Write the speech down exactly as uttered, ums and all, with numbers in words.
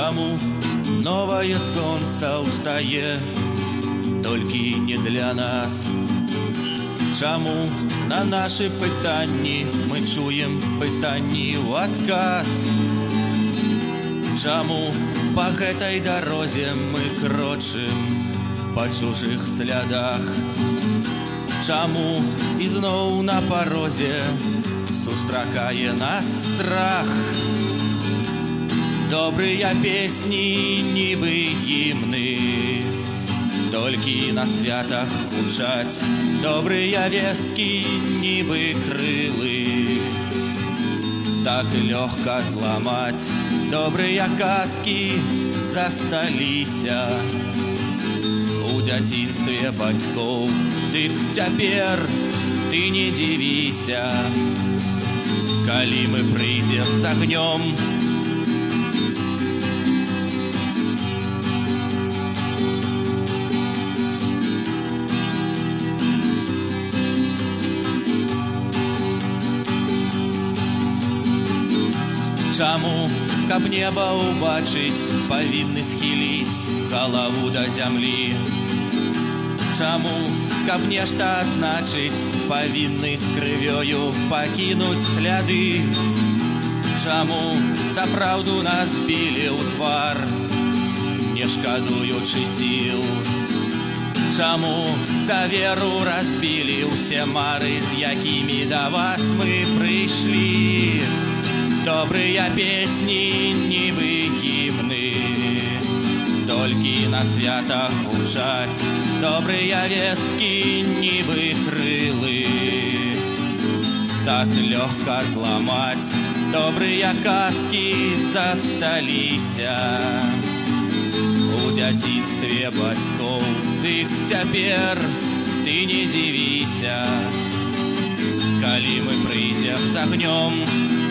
Чаму новае сонца ўстае толькі не для нас? Чаму на нашы пытанні мы чуем пытанні ў адказ? Чаму па гэтай дарозе мы крочым па чужых слядах? Чаму ізноў на парозе сустракае нас страх? Добрыя песні, нібы гімны, толькі на святах гучаць. Добрыя весткі, нібы крылы, так лёгка зламаць. Добрыя казкі засталіся у дзяцінстве бацькоў. Дык цяпер ты не дзівіся, калі мы прыйдзем з агнём. Чаму, каб неба ўбачыць, павінны схіліць галаву да зямлі? Чаму, каб нешта адзначыць, павінны з крывёю пакінуць сляды? Чаму за праўду нас білі ў твар, не шкадуючы сіл? Чаму за веру разбілі ўсе мары, з якімі да вас мы прыйшлі? Добрыя песні, нібы гімны, толькі на святах гучаць. Добрыя весткі, нібы крылы, так лёгка зламаць. Добрыя казкі засталіся у дзяцінстве бацькоў. Дык цяпер ты не дзівіся, калі мы прыйдзем з агнём.